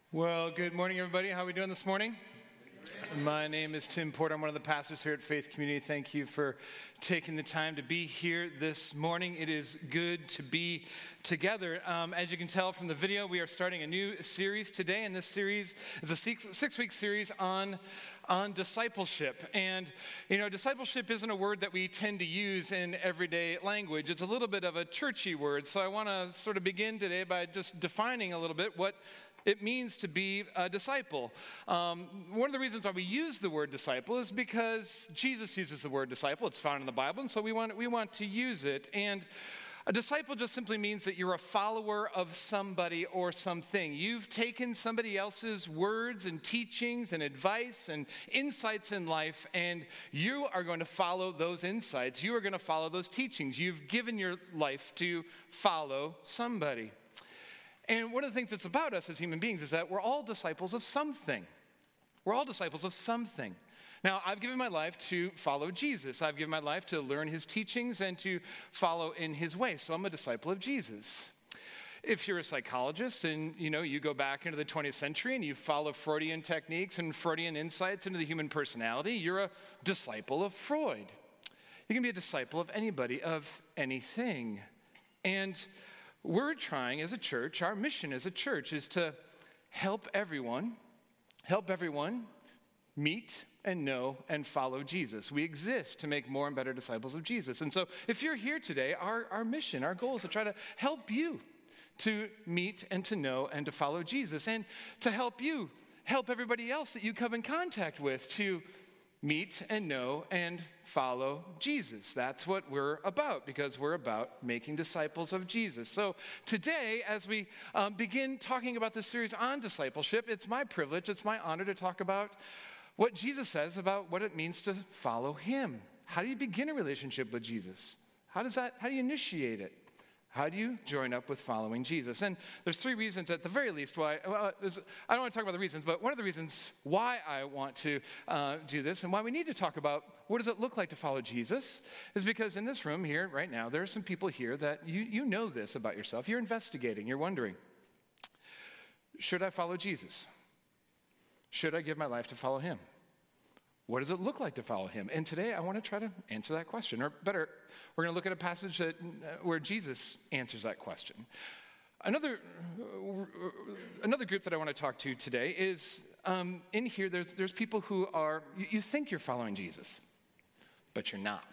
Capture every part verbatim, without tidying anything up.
Well, good morning, everybody. How are we doing this morning? My name is Tim Porter. I'm one of the pastors here at Faith Community. Thank you for taking the time to be here this morning. It is good to be together. Um, as you can tell from the video, we are starting a new series today, and this series is a six, six-week series on on discipleship. And, you know, discipleship isn't a word that we tend to use in everyday language. It's a little bit of a churchy word, so I want to sort of begin today by just defining a little bit what it means to be a disciple. Um, one of the reasons why we use the word disciple is because Jesus uses the word disciple. It's found in the Bible, and so we want, we want to use it. And a disciple just simply means that you're a follower of somebody or something. You've taken somebody else's words and teachings and advice and insights in life, and you are going to follow those insights. You are going to follow those teachings. You've given your life to follow somebody. And one of the things that's about us as human beings is that we're all disciples of something. We're all disciples of something. Now, I've given my life to follow Jesus. I've given my life to learn his teachings and to follow in his way. So I'm a disciple of Jesus. If you're a psychologist and, you know, you go back into the twentieth century and you follow Freudian techniques and Freudian insights into the human personality, you're a disciple of Freud. You can be a disciple of anybody, of anything. And we're trying as a church, our mission as a church is to help everyone, help everyone meet and know and follow Jesus. We exist to make more and better disciples of Jesus. And so if you're here today, our, our mission, our goal is to try to help you to meet and to know and to follow Jesus, and to help you help everybody else that you come in contact with to meet and know and follow Jesus. That's what we're about, because we're about making disciples of Jesus. So today, as we um, begin talking about this series on discipleship, it's my privilege, it's my honor to talk about what Jesus says about what it means to follow him. How do you begin a relationship with Jesus? How does that, how do you initiate it? How do you join up with following Jesus? And there's three reasons at the very least why, well, I don't want to talk about the reasons, but one of the reasons why I want to uh, do this and why we need to talk about what does it look like to follow Jesus is because in this room here right now, there are some people here that you, you know this about yourself. You're investigating, you're wondering, should I follow Jesus? Should I give my life to follow him? What does it look like to follow him? And today I want to try to answer that question. Or better, we're going to look at a passage that, uh, where Jesus answers that question. Another, uh, another group that I want to talk to today is, um, in here there's, there's people who are, you, you think you're following Jesus, but you're not.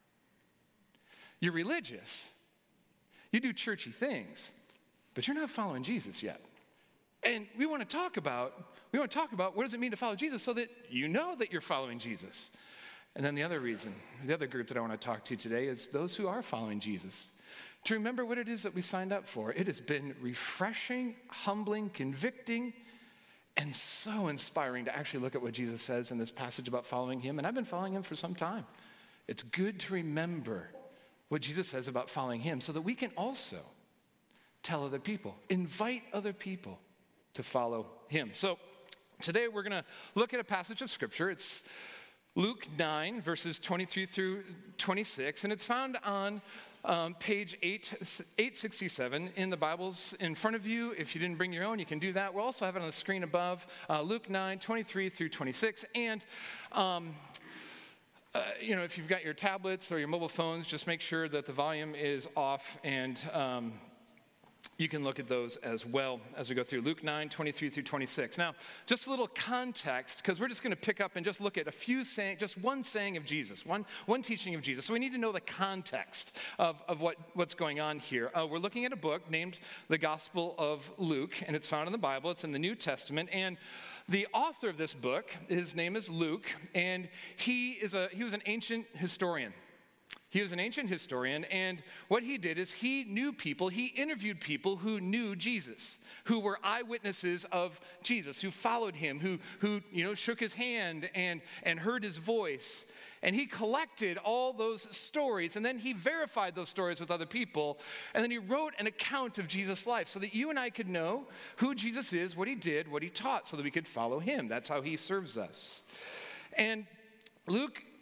You're religious. You do churchy things, but you're not following Jesus yet. And we want to talk about, we want to talk about what does it mean to follow Jesus so that you know that you're following Jesus. And then the other reason, the other group that I want to talk to today is those who are following Jesus. To remember what it is that we signed up for. It has been refreshing, humbling, convicting, and so inspiring to actually look at what Jesus says in this passage about following him. And I've been following him for some time. It's good to remember what Jesus says about following him so that we can also tell other people, invite other people to follow him. So today we're going to look at a passage of Scripture. It's Luke nine, verses twenty-three through twenty-six, and it's found on um, page eight sixty-seven in the Bibles in front of you. If you didn't bring your own, you can do that. We'll also have it on the screen above, uh, Luke nine, twenty-three through twenty-six. And um, uh, you know, if you've got your tablets or your mobile phones, just make sure that the volume is off, and um, you can look at those as well as we go through Luke nine, twenty-three through twenty-six. Now, just a little context, because we're just going to pick up and just look at a few saying, just one saying of Jesus, one, one teaching of Jesus. So we need to know the context of, of what, what's going on here. Uh, we're looking at a book named The Gospel of Luke, and it's found in the Bible. It's in the New Testament, and the author of this book, his name is Luke, and he is a he was an ancient historian. He was an ancient historian, and what he did is he knew people, he interviewed people who knew Jesus, who were eyewitnesses of Jesus, who followed him, who, who you know, shook his hand and, and heard his voice. And he collected all those stories, and then he verified those stories with other people, and then he wrote an account of Jesus' life so that you and I could know who Jesus is, what he did, what he taught, so that we could follow him. That's how he serves us. And Luke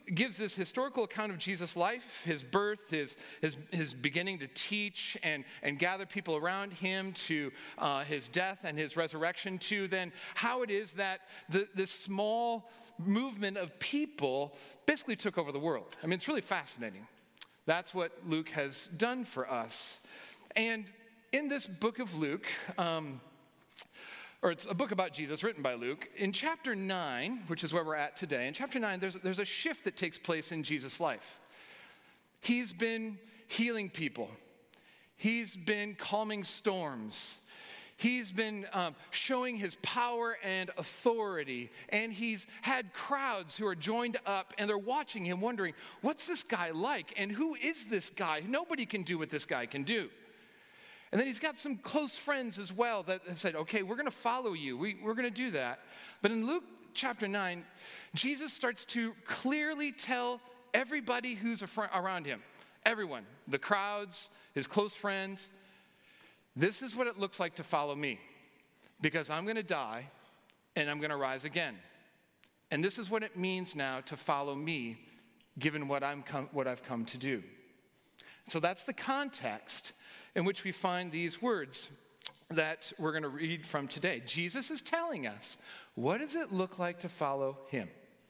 gives this historical account of Jesus' life, his birth, his, his, his beginning to teach and, and gather people around him, to uh, his death and his resurrection, to then how it is that the, this small movement of people basically took over the world. I mean, it's really fascinating. That's what Luke has done for us. And in this book of Luke, um, or it's a book about Jesus written by Luke, in chapter nine, which is where we're at today, in chapter nine, there's, there's a shift that takes place in Jesus' life. He's been healing people. He's been calming storms. He's been um, showing his power and authority, and he's had crowds who are joined up, and they're watching him wondering, what's this guy like, and who is this guy? Nobody can do what this guy can do. And then he's got some close friends as well that said, okay, we're going to follow you. We, we're going to do that. But in Luke chapter nine, Jesus starts to clearly tell everybody who's around him, everyone, the crowds, his close friends, this is what it looks like to follow me, because I'm going to die and I'm going to rise again. And this is what it means now to follow me, given what, I'm com- what I've come to do. So that's the context in which we find these words that we're going to read from today. Jesus is telling us, what does it look like to follow him?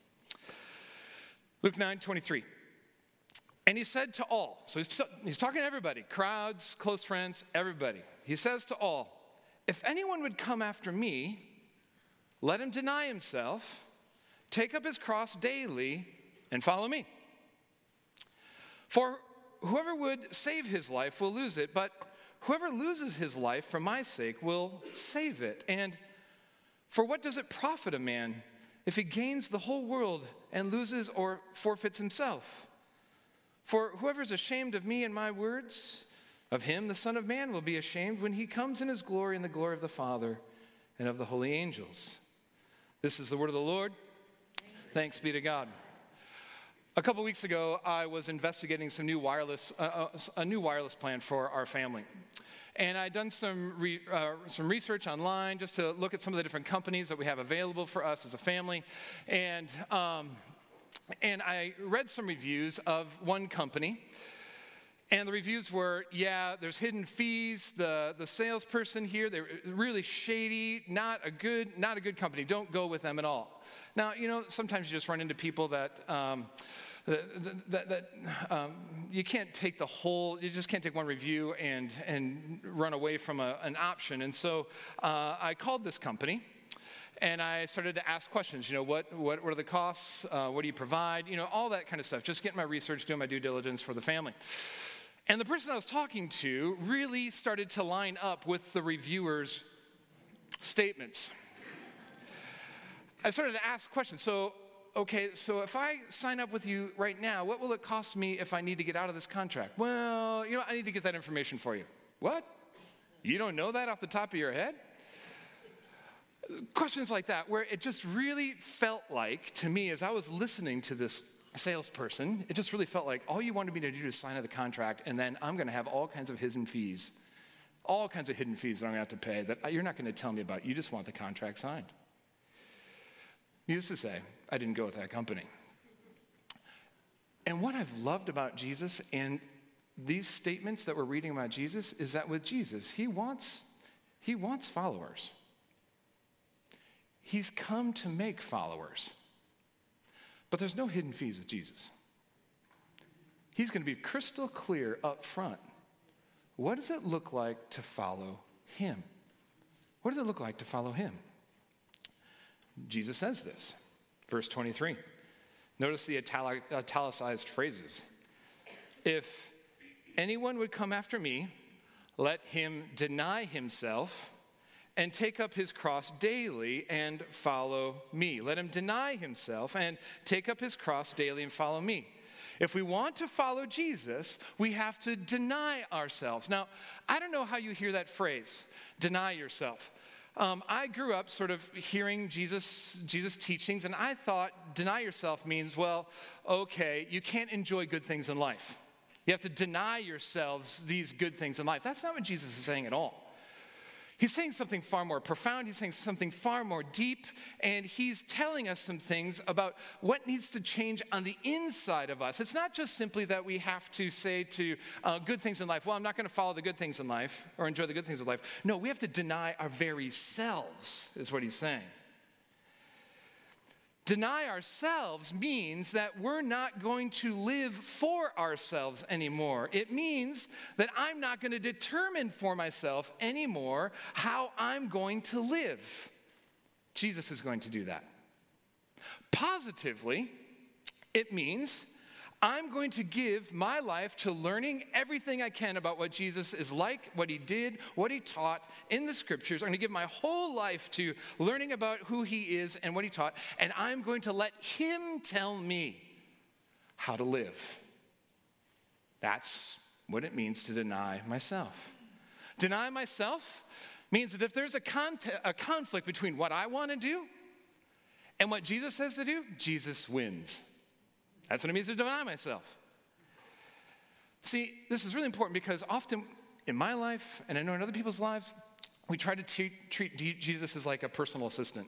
Luke nine twenty-three. And he said to all, so he's, he's talking to everybody, crowds, close friends, everybody. He says to all, if anyone would come after me, let him deny himself, take up his cross daily, and follow me. For whoever would save his life will lose it, but whoever loses his life for my sake will save it. And for what does it profit a man if he gains the whole world and loses or forfeits himself? For whoever is ashamed of me and my words, of him the Son of Man will be ashamed when he comes in his glory and the glory of the Father and of the holy angels. This is the word of the Lord. Thanks be to God. A couple weeks ago, I was investigating some new wireless, uh, a new wireless plan for our family. And I'd done some, re, uh, some research online just to look at some of the different companies that we have available for us as a family. And, um, and I read some reviews of one company. And the reviews were, yeah, there's hidden fees. The, the salesperson here, they're really shady, not a good, not a good company. Don't go with them at all. Now, you know, sometimes you just run into people that, um, that, that, that um, you can't take the whole, you just can't take one review and, and run away from a, an option. And so uh, I called this company. And I started to ask questions, you know, what, what, what are the costs? Uh, what do you provide? You know, all that kind of stuff. Just getting my research, doing my due diligence for the family. And the person I was talking to really started to line up with the reviewer's statements. I started to ask questions. So, okay, so if I sign up with you right now, what will it cost me if I need to get out of this contract? Well, you know, I need to get that information for you. What? You don't know that off the top of your head? Questions like that, where it just really felt like, to me, as I was listening to this salesperson, it just really felt like all you wanted me to do is sign the contract, and then I'm going to have all kinds of hidden fees, all kinds of hidden fees that I'm going to have to pay that you're not going to tell me about. You just want the contract signed. Needless to say, I didn't go with that company. And what I've loved about Jesus and these statements that we're reading about Jesus is that with Jesus, he wants, he wants followers. He's come to make followers. But there's no hidden fees with Jesus. He's going to be crystal clear up front. What does it look like to follow him? What does it look like to follow him? Jesus says this, verse twenty-three. Notice the italic, italicized phrases. If anyone would come after me, let him deny himself and take up his cross daily and follow me. Let him deny himself and take up his cross daily and follow me. If we want to follow Jesus, we have to deny ourselves. Now, I don't know how you hear that phrase, deny yourself. Um, I grew up sort of hearing Jesus, Jesus teachings, and I thought deny yourself means, well, okay, you can't enjoy good things in life. You have to deny yourselves these good things in life. That's not what Jesus is saying at all. He's saying something far more profound. He's saying something far more deep. And he's telling us some things about what needs to change on the inside of us. It's not just simply that we have to say to uh, good things in life, well, I'm not going to follow the good things in life or enjoy the good things of life. No, we have to deny our very selves, is what he's saying. Deny ourselves means that we're not going to live for ourselves anymore. It means that I'm not going to determine for myself anymore how I'm going to live. Jesus is going to do that. Positively, it means I'm going to give my life to learning everything I can about what Jesus is like, what he did, what he taught in the scriptures. I'm going to give my whole life to learning about who he is and what he taught, and I'm going to let him tell me how to live. That's what it means to deny myself. Deny myself means that if there's a, con- a conflict between what I want to do and what Jesus says to do, Jesus wins. That's what it means to deny myself. See, this is really important because often in my life, and I know in other people's lives, we try to treat, treat Jesus as like a personal assistant,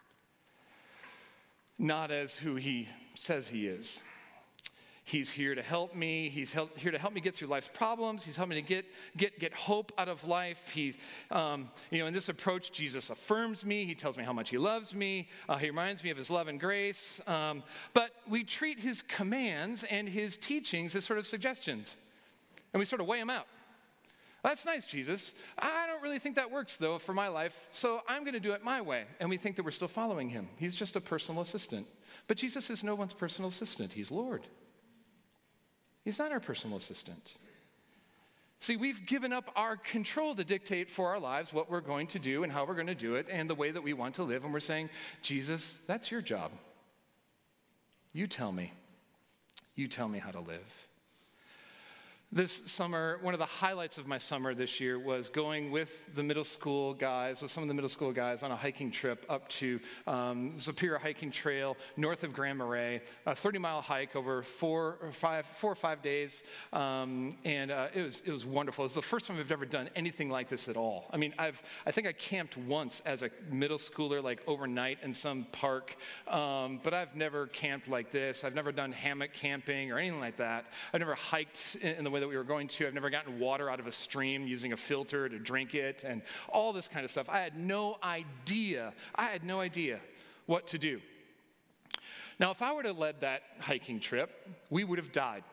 not as who he says he is. He's here to help me. He's help, here to help me get through life's problems. He's helping me to get get get hope out of life. He's, um, you know, in this approach, Jesus affirms me. He tells me how much he loves me. Uh, he reminds me of his love and grace. Um, but we treat his commands and his teachings as sort of suggestions, and we sort of weigh them out. That's nice, Jesus. I don't really think that works, though, for my life, so I'm going to do it my way. And we think that we're still following him. He's just a personal assistant. But Jesus is no one's personal assistant. He's Lord. He's not our personal assistant. See, we've given up our control to dictate for our lives what we're going to do and how we're going to do it and the way that we want to live. And we're saying, Jesus, that's your job. You tell me. You tell me how to live. This summer, one of the highlights of my summer this year was going with the middle school guys, with some of the middle school guys on a hiking trip up to um, Superior Hiking Trail north of Grand Marais, a thirty-mile hike over four or five, four or five days, um, and uh, it was it was wonderful. It was the first time I've ever done anything like this at all. I mean, I've I think I camped once as a middle schooler, like overnight in some park, um, but I've never camped like this. I've never done hammock camping or anything like that. I've never hiked in, in the way that we were going to. I've never gotten water out of a stream using a filter to drink it and all this kind of stuff. I had no idea. I had no idea what to do. Now, if I would have led that hiking trip, we would have died.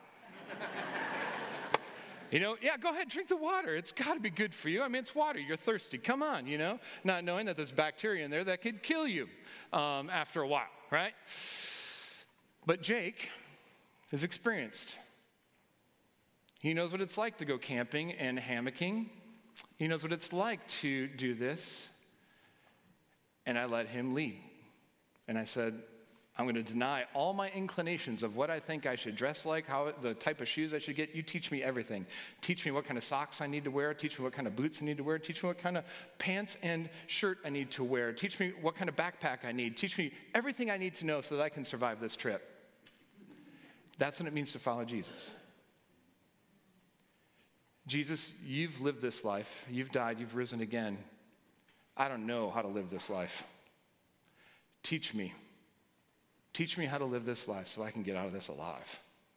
You know, yeah, go ahead, drink the water. It's got to be good for you. I mean, it's water. You're thirsty. Come on, you know, not knowing that there's bacteria in there that could kill you um, after a while, right? But Jake is experienced. He knows what it's like to go camping and hammocking. He knows what it's like to do this. And I let him lead. And I said, I'm going to deny all my inclinations of what I think I should dress like, how the type of shoes I should get. You teach me everything. Teach me what kind of socks I need to wear. Teach me what kind of boots I need to wear. Teach me what kind of pants and shirt I need to wear. Teach me what kind of backpack I need. Teach me everything I need to know so that I can survive this trip. That's what it means to follow Jesus. Jesus, you've lived this life. You've died. You've risen again. I don't know how to live this life. Teach me. Teach me how to live this life so I can get out of this alive.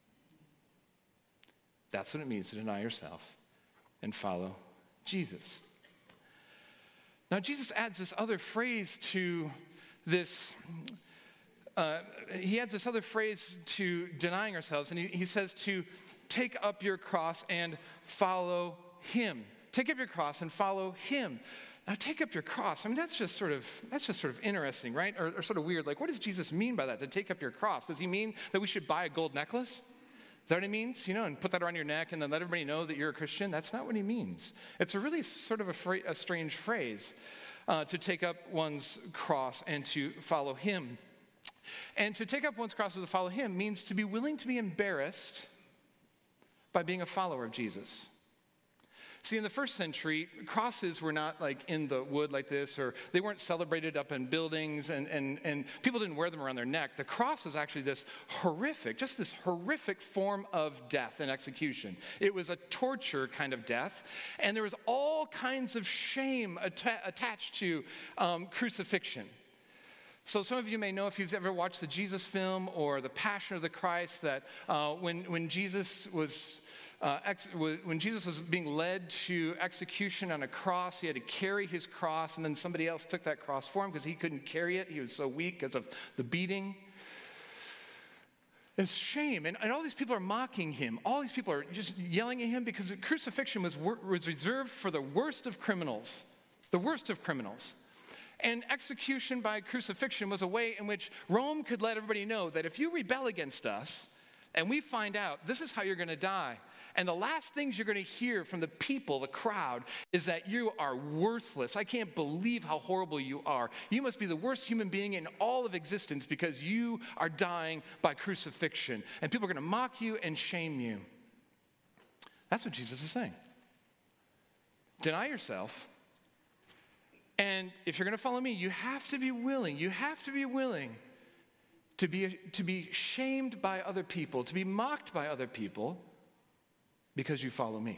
That's what it means to deny yourself and follow Jesus. Now, Jesus adds this other phrase to this. Uh, he adds this other phrase to denying ourselves, and he, he says to take up your cross and follow him. Take up your cross and follow him. Now, take up your cross. I mean, that's just sort of that's just sort of interesting, right? Or, or sort of weird. Like, what does Jesus mean by that? To take up your cross? Does he mean that we should buy a gold necklace? Is that what he means? You know, and put that around your neck and then let everybody know that you're a Christian? That's not what he means. It's a really sort of a, fra- a strange phrase uh, to take up one's cross and to follow him. And to take up one's cross and to follow him means to be willing to be embarrassed by being a follower of Jesus. See, in the first century, crosses were not like in the wood like this, or they weren't celebrated up in buildings, and, and, and people didn't wear them around their neck. The cross was actually this horrific, just this horrific form of death and execution. It was a torture kind of death, and there was all kinds of shame atta- attached to um, crucifixion. So some of you may know, if you've ever watched the Jesus film or the Passion of the Christ, that uh, when, when Jesus was... Uh, ex- when Jesus was being led to execution on a cross, he had to carry his cross, and then somebody else took that cross for him because he couldn't carry it. He was so weak because of the beating. It's shame, and, and all these people are mocking him. All these people are just yelling at him because the crucifixion was, wor- was reserved for the worst of criminals, the worst of criminals. And execution by crucifixion was a way in which Rome could let everybody know that if you rebel against us, and we find out this is how you're going to die, and the last things you're going to hear from the people, the crowd, is that you are worthless. I can't believe how horrible you are. You must be the worst human being in all of existence because you are dying by crucifixion. And people are going to mock you and shame you. That's what Jesus is saying. Deny yourself. And if you're going to follow me, you have to be willing. You have to be willing to be, to be shamed by other people, to be mocked by other people, because you follow me.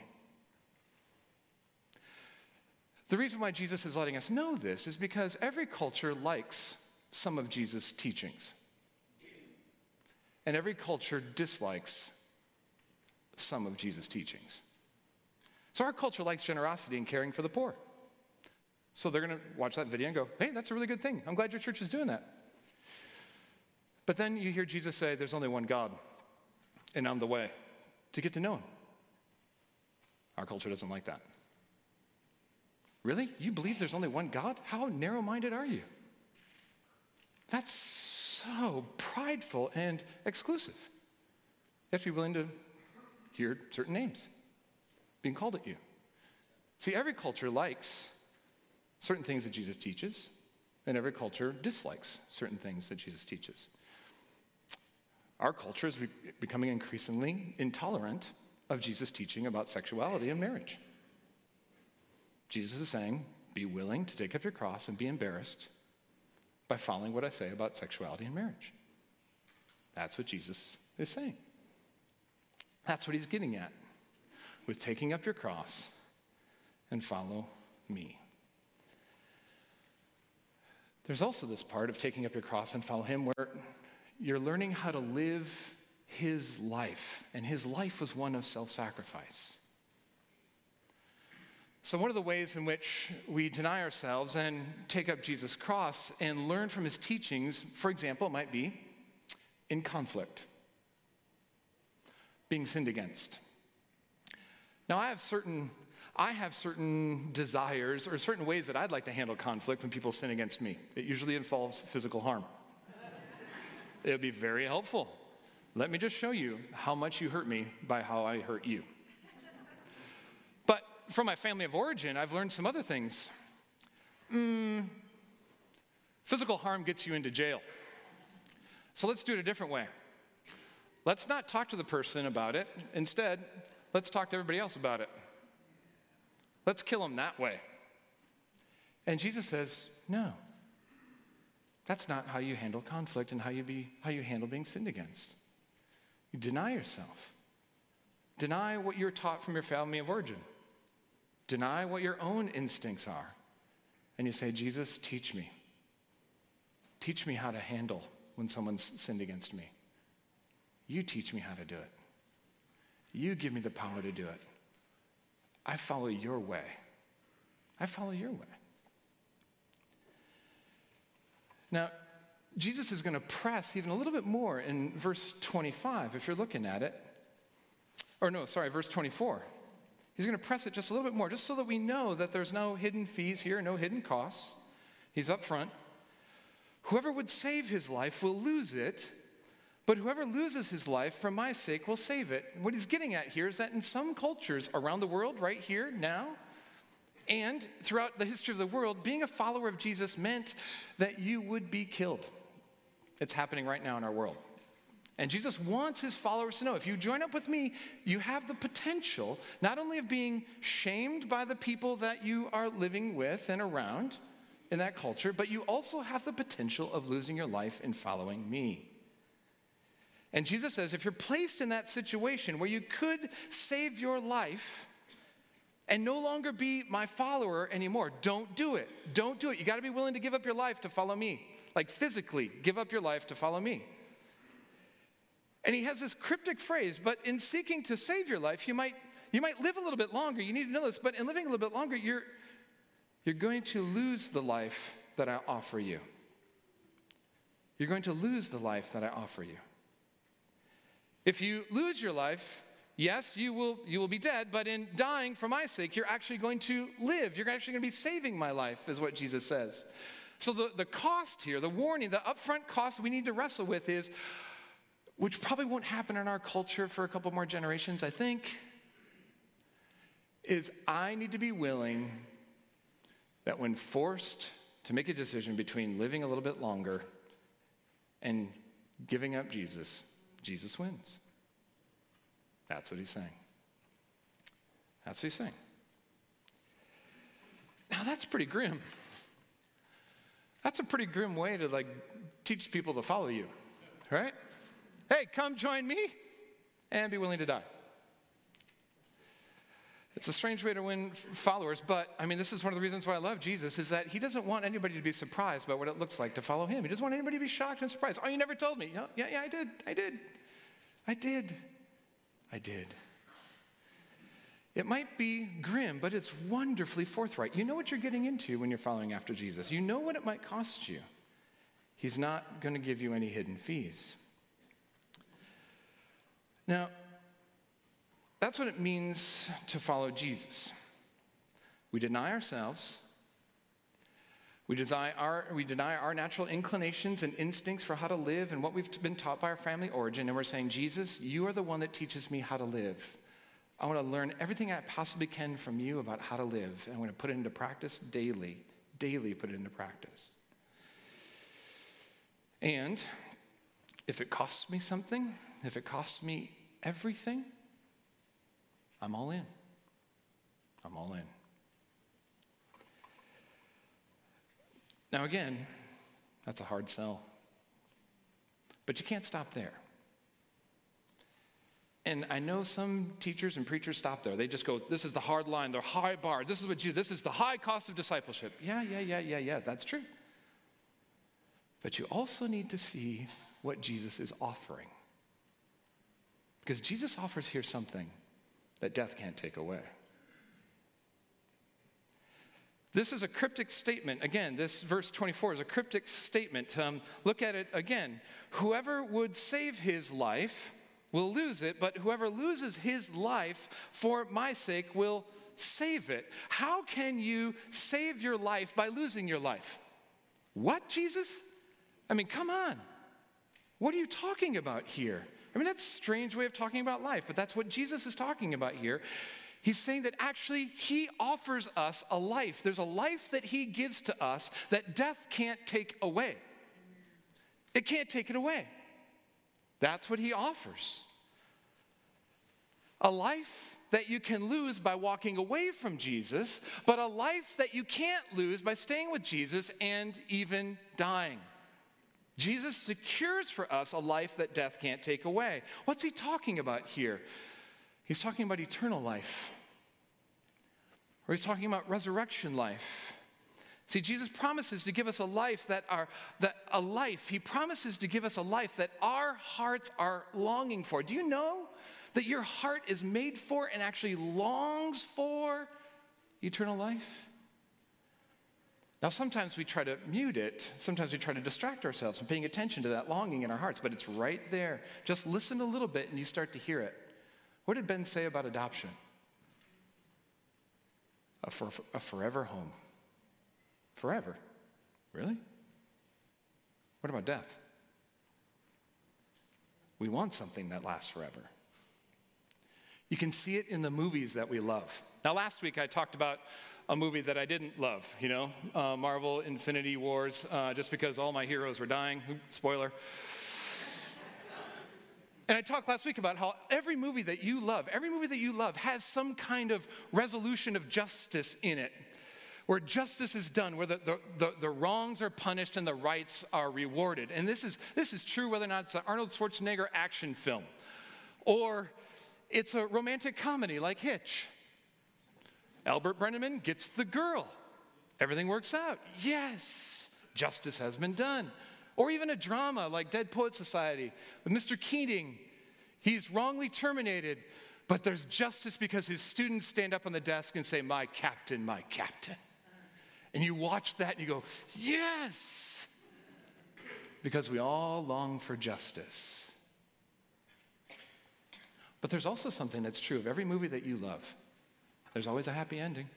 The reason why Jesus is letting us know this is because every culture likes some of Jesus' teachings. And every culture dislikes some of Jesus' teachings. So our culture likes generosity and caring for the poor. So they're going to watch that video and go, hey, that's a really good thing. I'm glad your church is doing that. But then you hear Jesus say, there's only one God, and I'm the way to get to know him. Our culture doesn't like that. Really? You believe there's only one God? How narrow-minded are you? That's so prideful and exclusive. You have to be willing to hear certain names being called at you. See, every culture likes certain things that Jesus teaches, and every culture dislikes certain things that Jesus teaches. Our culture is becoming increasingly intolerant of Jesus' teaching about sexuality and marriage. Jesus is saying, be willing to take up your cross and be embarrassed by following what I say about sexuality and marriage. That's what Jesus is saying. That's what he's getting at with taking up your cross and follow me. There's also this part of taking up your cross and follow him where you're learning how to live his life, and his life was one of self-sacrifice. So one of the ways in which we deny ourselves and take up Jesus' cross and learn from his teachings, for example, might be in conflict, being sinned against. Now, I have certain, I have certain desires or certain ways that I'd like to handle conflict when people sin against me. It usually involves physical harm. It would be very helpful. Let me just show you how much you hurt me by how I hurt you. But from my family of origin, I've learned some other things. Mm, physical harm gets you into jail. So let's do it a different way. Let's not talk to the person about it. Instead, let's talk to everybody else about it. Let's kill them that way. And Jesus says, no. That's not how you handle conflict and how you be how you handle being sinned against. You deny yourself. Deny what you're taught from your family of origin. Deny what your own instincts are. And you say, Jesus, teach me. Teach me how to handle when someone's sinned against me. You teach me how to do it. You give me the power to do it. I follow your way. I follow your way. Now, Jesus is going to press even a little bit more in verse twenty-five, if you're looking at it. Or no, sorry, verse twenty-four. He's going to press it just a little bit more, just so that we know that there's no hidden fees here, no hidden costs. He's up front. Whoever would save his life will lose it, but whoever loses his life for my sake will save it. What he's getting at here is that in some cultures around the world, right here, now, and throughout the history of the world, being a follower of Jesus meant that you would be killed. It's happening right now in our world. And Jesus wants his followers to know, if you join up with me, you have the potential not only of being shamed by the people that you are living with and around in that culture, but you also have the potential of losing your life in following me. And Jesus says, if you're placed in that situation where you could save your life and no longer be my follower anymore, don't do it. Don't do it. You got to be willing to give up your life to follow me. Like physically, give up your life to follow me. And he has this cryptic phrase, but in seeking to save your life, you might, you might live a little bit longer. You need to know this, but in living a little bit longer, you're, you're going to lose the life that I offer you. You're going to lose the life that I offer you. If you lose your life, yes, you will, you will be dead, but in dying for my sake, you're actually going to live. You're actually going to be saving my life, is what Jesus says. So the, the cost here, the warning, the upfront cost we need to wrestle with is, which probably won't happen in our culture for a couple more generations, I think, is I need to be willing that when forced to make a decision between living a little bit longer and giving up Jesus, Jesus wins. That's what he's saying. That's what he's saying. Now that's pretty grim. That's a pretty grim way to like teach people to follow you, right? Hey, come join me and be willing to die. It's a strange way to win followers, but I mean, this is one of the reasons why I love Jesus, is that he doesn't want anybody to be surprised by what it looks like to follow him. He doesn't want anybody to be shocked and surprised. Oh, you never told me. No, yeah, yeah, I did. I did. I did. I did. It might be grim, but it's wonderfully forthright. You know what you're getting into when you're following after Jesus. You know what it might cost you. He's not going to give you any hidden fees. Now, that's what it means to follow Jesus. We deny ourselves. We deny our, we deny our natural inclinations and instincts for how to live and what we've been taught by our family origin. And we're saying, Jesus, you are the one that teaches me how to live. I want to learn everything I possibly can from you about how to live. And I want to put it into practice daily, daily put it into practice. And if it costs me something, if it costs me everything, I'm all in. I'm all in. Now again, that's a hard sell. But you can't stop there. And I know some teachers and preachers stop there. They just go, this is the hard line, the high bar. This is what Jesus, this is the high cost of discipleship. Yeah, yeah, yeah, yeah, yeah, that's true. But you also need to see what Jesus is offering. Because Jesus offers here something that death can't take away. This is a cryptic statement. Again, this verse twenty-four is a cryptic statement. Um, look at it again. Whoever would save his life will lose it, but whoever loses his life for my sake will save it. How can you save your life by losing your life? What, Jesus? I mean, come on. What are you talking about here? I mean, that's a strange way of talking about life, but that's what Jesus is talking about here. He's saying that actually he offers us a life. There's a life that he gives to us that death can't take away. It can't take it away. That's what he offers. A life that you can lose by walking away from Jesus, but a life that you can't lose by staying with Jesus and even dying. Jesus secures for us a life that death can't take away. What's he talking about here? He's talking about eternal life. Or he's talking about resurrection life. See, Jesus promises to give us a life that are that a life. He promises to give us a life that our hearts are longing for. Do you know that your heart is made for and actually longs for eternal life? Now, sometimes we try to mute it. Sometimes we try to distract ourselves from paying attention to that longing in our hearts, but it's right there. Just listen a little bit and you start to hear it. What did Ben say about adoption? A, for, a forever home. Forever. Really? What about death? We want something that lasts forever. You can see it in the movies that we love. Now, last week I talked about a movie that I didn't love, you know, uh, Marvel Infinity Wars, uh, just because all my heroes were dying. Oops, spoiler. And I talked last week about how every movie that you love, every movie that you love has some kind of resolution of justice in it, where justice is done, where the, the, the, the wrongs are punished and the rights are rewarded. And this is, this is true whether or not it's an Arnold Schwarzenegger action film, or it's a romantic comedy like Hitch. Albert Brenneman gets the girl. Everything works out. Yes, justice has been done. Or even a drama like Dead Poets Society with Mister Keating. He's wrongly terminated, but there's justice because his students stand up on the desk and say, "My captain, my captain." And you watch that and you go, yes, because we all long for justice. But there's also something that's true of every movie that you love. There's always a happy ending.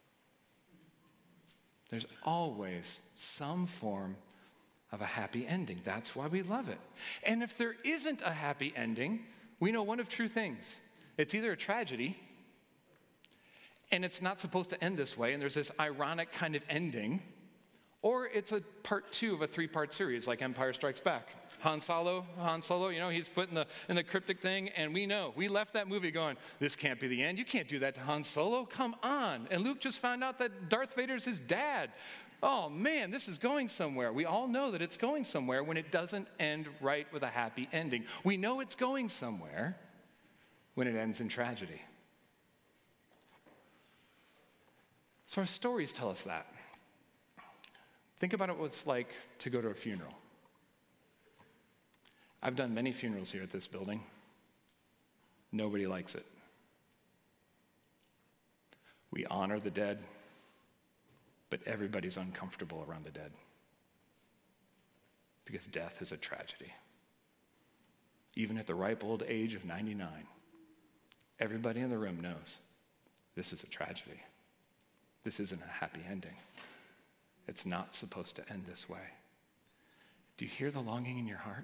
There's always some form of a happy ending. That's why we love it. And if there isn't a happy ending, we know one of two things. It's either a tragedy, and it's not supposed to end this way, and there's this ironic kind of ending, or it's a part two of a three-part series like Empire Strikes Back. Han Solo, Han Solo, you know, he's put in the, in the cryptic thing, and we know, we left that movie going, this can't be the end. You can't do that to Han Solo. Come on. And Luke just found out that Darth Vader's his dad. Oh man, this is going somewhere. We all know that it's going somewhere when it doesn't end right with a happy ending. We know it's going somewhere when it ends in tragedy. So our stories tell us that. Think about it, what it's like to go to a funeral. I've done many funerals here at this building. Nobody likes it. We honor the dead, but everybody's uncomfortable around the dead because death is a tragedy. Even at the ripe old age of ninety-nine, everybody in the room knows this is a tragedy. This isn't a happy ending. It's not supposed to end this way. Do you hear the longing in your heart?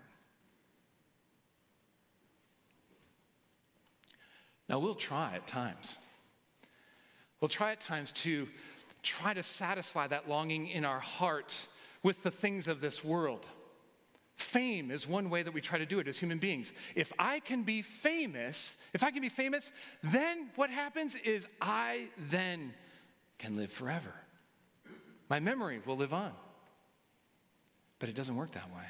Now, we'll try at times. We'll try at times to try to satisfy that longing in our heart with the things of this world. Fame is one way that we try to do it as human beings. If I can be famous, if I can be famous, then what happens is I then can live forever. My memory will live on. But it doesn't work that way.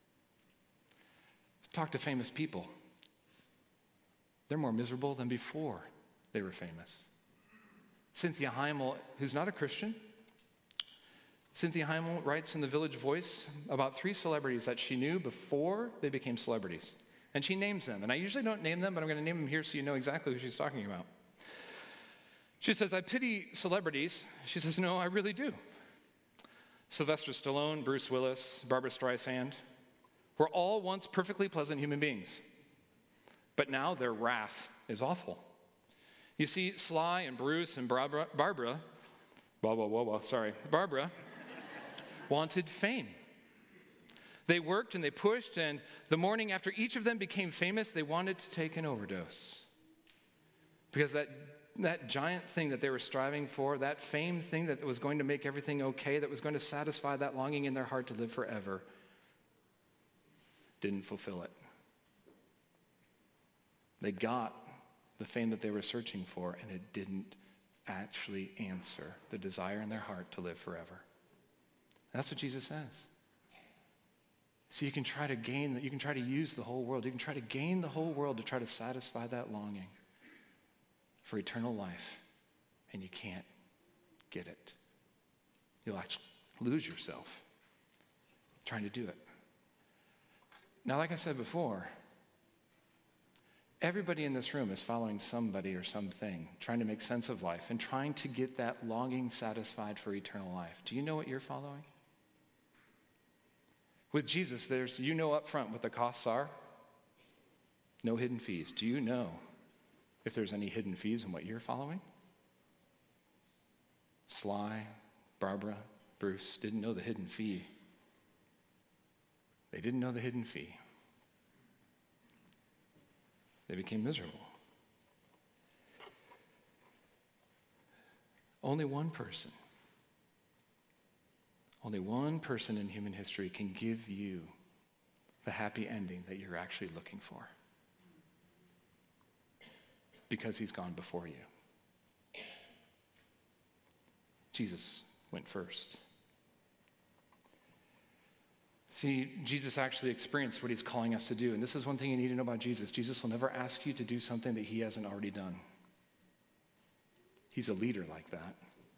Talk to famous people. They're more miserable than before they were famous. Cynthia Heimel, who's not a Christian, Cynthia Heimel writes in the Village Voice about three celebrities that she knew before they became celebrities. And she names them. And I usually don't name them, but I'm going to name them here so you know exactly who she's talking about. She says, I pity celebrities. She says, no, I really do. Sylvester Stallone, Bruce Willis, Barbra Streisand were all once perfectly pleasant human beings. But now their wrath is awful. You see, Sly and Bruce and Barbara, Barbara, whoa, whoa, whoa, whoa, sorry, Barbara, wanted fame. They worked and they pushed, and the morning after each of them became famous, they wanted to take an overdose. Because that, that giant thing that they were striving for, that fame thing that was going to make everything okay, that was going to satisfy that longing in their heart to live forever, didn't fulfill it. They got the fame that they were searching for, and it didn't actually answer the desire in their heart to live forever. That's what Jesus says. So you can try to gain, you can try to use the whole world. You can try to gain the whole world to try to satisfy that longing for eternal life, and you can't get it. You'll actually lose yourself trying to do it. Now, like I said before, everybody in this room is following somebody or something, trying to make sense of life and trying to get that longing satisfied for eternal life. Do you know what you're following? With Jesus, there's, you know up front what the costs are. No hidden fees. Do you know if there's any hidden fees in what you're following? Sly, Barbara, Bruce didn't know the hidden fee. They didn't know the hidden fee. They became miserable. Only one person, only one person in human history can give you the happy ending that you're actually looking for. because he's gone before you. Jesus went first. See, Jesus actually experienced what he's calling us to do. And this is one thing you need to know about Jesus. Jesus will never ask you to do something that he hasn't already done. He's a leader like that.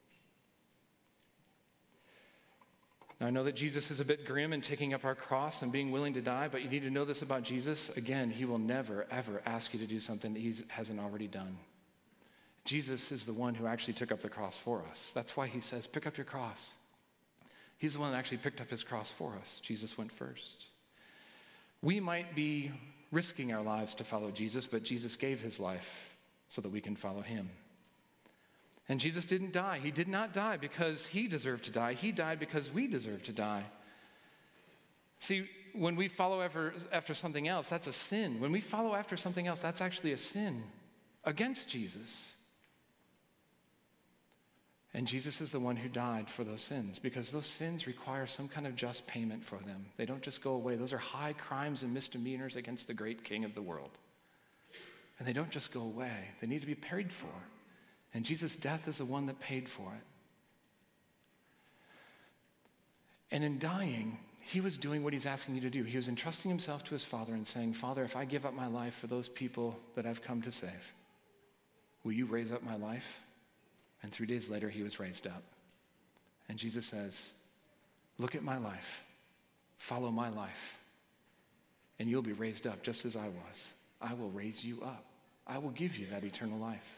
Now, I know that Jesus is a bit grim in taking up our cross and being willing to die, but you need to know this about Jesus. Again, he will never, ever ask you to do something that he hasn't already done. Jesus is the one who actually took up the cross for us. That's why he says, pick up your cross. He's the one that actually picked up his cross for us. Jesus went first. We might be risking our lives to follow Jesus, but Jesus gave his life so that we can follow him. And Jesus didn't die. He did not die because he deserved to die. He died because we deserve to die. See, when we follow after, after something else, that's a sin. When we follow after something else, that's actually a sin against Jesus. And Jesus is the one who died for those sins because those sins require some kind of just payment for them. They don't just go away. Those are high crimes and misdemeanors against the great King of the world. And they don't just go away. They need to be paid for. And Jesus' death is the one that paid for it. And in dying, he was doing what he's asking you to do. He was entrusting himself to his Father and saying, Father, if I give up my life for those people that I've come to save, will you raise up my life? And three days later, he was raised up. And Jesus says, look at my life. Follow my life. And you'll be raised up just as I was. I will raise you up. I will give you that eternal life.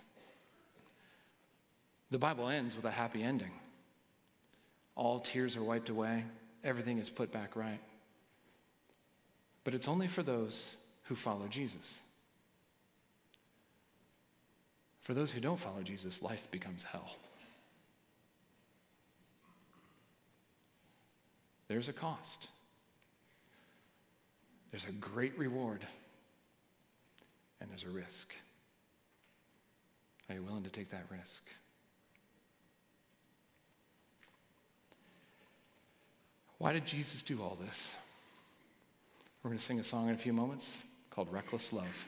The Bible ends with a happy ending. All tears are wiped away. Everything is put back right. But it's only for those who follow Jesus. For those who don't follow Jesus, life becomes hell. There's a cost. There's a great reward. And there's a risk. Are you willing to take that risk? Why did Jesus do all this? We're going to sing a song in a few moments called Reckless Love.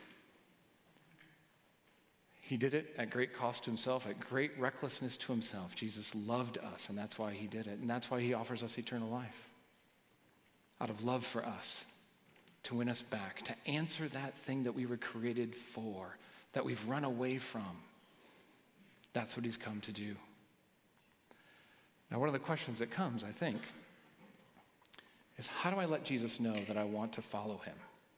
He did it at great cost to himself, at great recklessness to himself. Jesus loved us, and that's why he did it. And that's why he offers us eternal life. Out of love for us, to win us back, to answer that thing that we were created for, that we've run away from. That's what he's come to do. Now, one of the questions that comes, I think, is how do I let Jesus know that I want to follow him?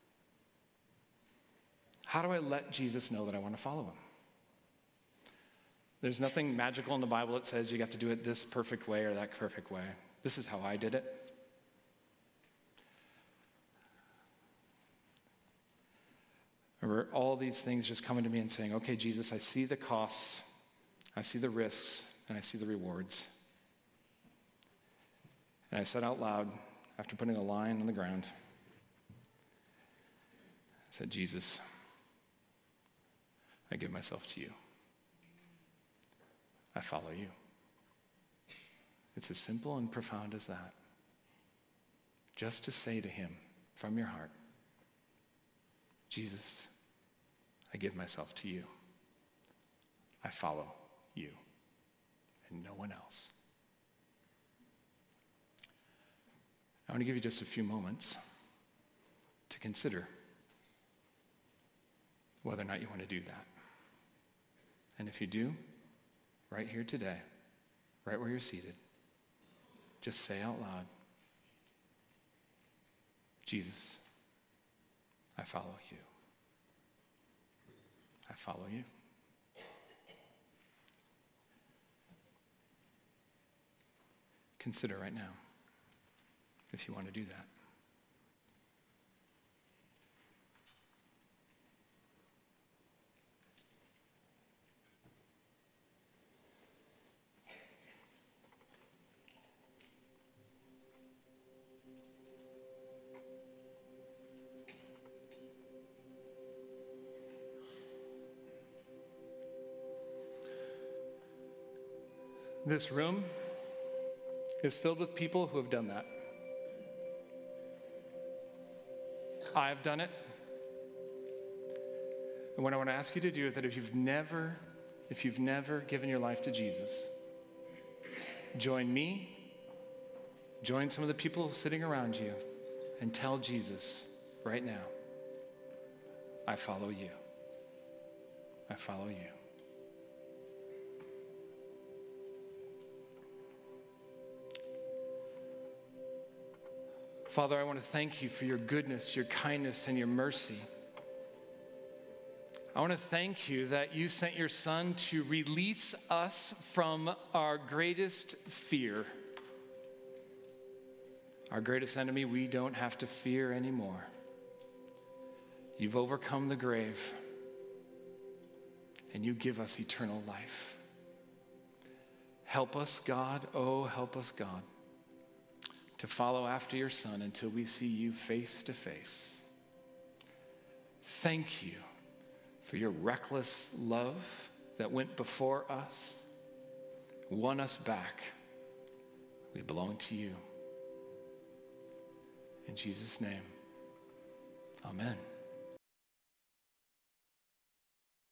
How do I let Jesus know that I want to follow him? There's nothing magical in the Bible that says you have to do it this perfect way or that perfect way. This is how I did it. Remember all these things just coming to me and saying, okay, Jesus, I see the costs, I see the risks, and I see the rewards. And I said out loud, after putting a line on the ground, I said, Jesus, I give myself to you. I follow you. It's as simple and profound as that. Just to say to him from your heart, Jesus, I give myself to you. I follow you and no one else. I want to give you just a few moments to consider whether or not you want to do that. And if you do, right here today, right where you're seated, just say out loud, Jesus, I follow you. I follow you. Consider right now if you want to do that. This room is filled with people who have done that. I've done it. And what I want to ask you to do is that if you've never, if you've never given your life to Jesus, join me, join some of the people sitting around you, and tell Jesus right now, I follow you. I follow you. Father, I want to thank you for your goodness, your kindness, and your mercy. I want to thank you that you sent your Son to release us from our greatest fear. Our greatest enemy, we don't have to fear anymore. You've overcome the grave, and you give us eternal life. Help us, God, oh, help us, God, to follow after your Son until we see you face to face. Thank you for your reckless love that went before us, won us back. We belong to you. In Jesus' name, amen.